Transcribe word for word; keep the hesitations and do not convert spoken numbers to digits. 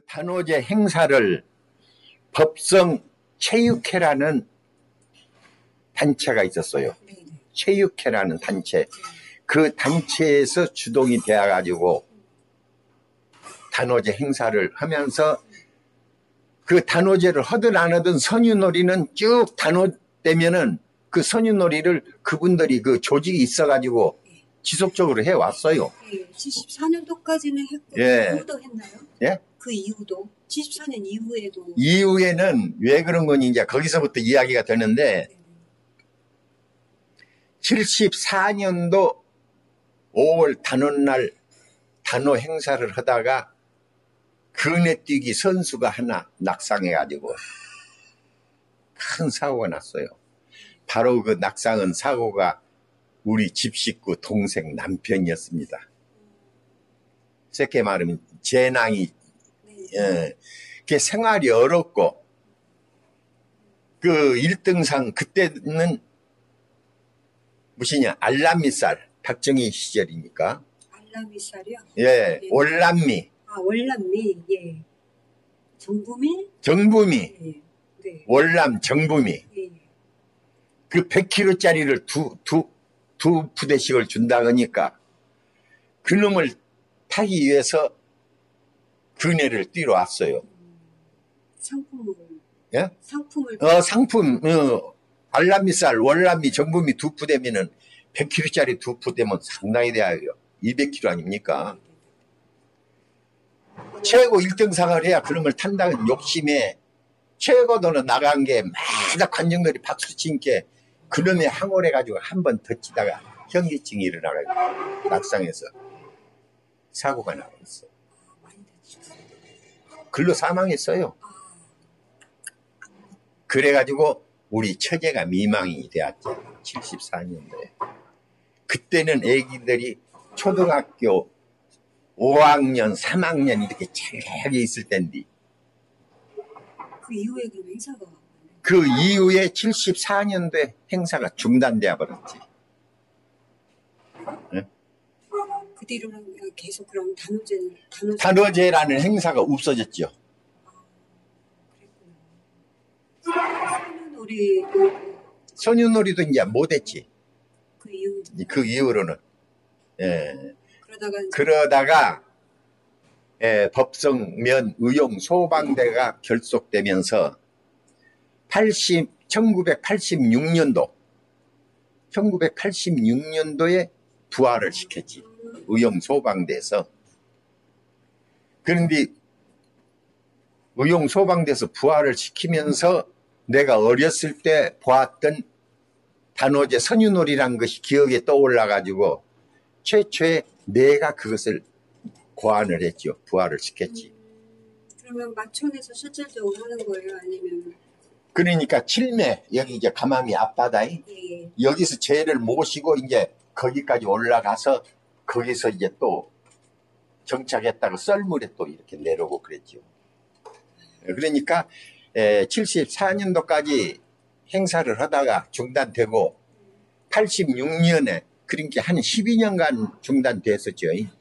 단오제 행사를 법성 체육회라는 단체가 있었어요. 체육회라는 단체. 그 단체에서 주동이 되어가지고 단오제 행사를 하면서 그 단오제를 하든 안 하든 선유놀이는 쭉 단오 때면은 그 선유놀이를 그분들이 그 조직이 있어가지고 지속적으로 해왔어요. 예, 칠십사 년도까지는 했고, 예. 그 이후도 했나요? 예? 그 이후도? 칠십사 년 이후에도? 이후에는 왜 그런 건지 이제 거기서부터 이야기가 되는데, 네. 칠십사 년도 오월 단오날 단오 행사를 하다가 그네뛰기 선수가 하나 낙상해가지고 큰 사고가 났어요. 바로 그 낙상한 사고가 우리 집 식구 동생 남편이었습니다. 쉽게 말하면 재낭이 예, 그 생활이 어렵고 그 일 등상 그때는 무엇이냐 알람미살 박정희 시절이니까 알람미살이요? 예, 네. 월남미 아, 월남미, 예. 정부미? 정부미 예. 네. 월남 정부미 예. 그 백 킬로그램짜리를 두, 두, 두 부대씩을 준다 그러니까 그놈을 타기 위해서 그네를 뛰러 왔어요. 음, 상품을. 예? 상품을. 어, 상품, 어, 알람미살, 월남미, 정부미 두 부대면은 백 킬로그램짜리 두 부대면 상당히 돼요. 이백 킬로그램 아닙니까? 최고 일 등상을 해야 그놈을 탄다는 욕심에 최고도는 나간 게 마다 관중들이 박수 치니까 그놈의 항홀해가지고 한 번 더 치다가 현기증이 일어나가지고 낙상해서 사고가 나왔어. 많이 다치셨어요. 글로 사망했어요. 그래가지고 우리 처제가 미망이 되었죠. 칠십사 년도에. 그때는 애기들이 초등학교 오 학년, 삼 학년 이렇게 잘하게 있을 텐데 그 이후에 그럼 행사가. 그 이후에 칠십사 년도에 행사가 중단되어 버렸지. 네? 그 뒤로는 계속 그럼 단오제를 단오제. 단오제라는 행사가 없어졌죠. 선유놀이도 선유놀이도 이제 못했지. 그 이후. 그 이후로는. 예. 그러다가 이제 그러다가 예, 법성면 의용 소방대가 결속되면서 팔십, 천구백팔십육 년도 천구백팔십육 년도에 부활을 시켰지. 의용 소방대에서. 그런데 의용 소방대에서 부활을 시키면서 내가 어렸을 때 보았던 단오제 선유놀이라는 것이 기억에 떠올라가지고 최초에 내가 그것을 고안을 했죠. 부활을 시켰지. 음, 그러면 마천에서 실질적으로 하는 거예요? 아니면? 그러니까 칠매 여기 이제 가마미 앞바다에 예. 여기서 죄를 모시고 이제 거기까지 올라가서 거기서 이제 또 정착했다가 썰물에 또 이렇게 내려오고 그랬죠. 그러니까 칠십사 년도까지 행사를 하다가 중단되고 팔십육 년에 그러니까 한 십이 년간 중단됐었죠.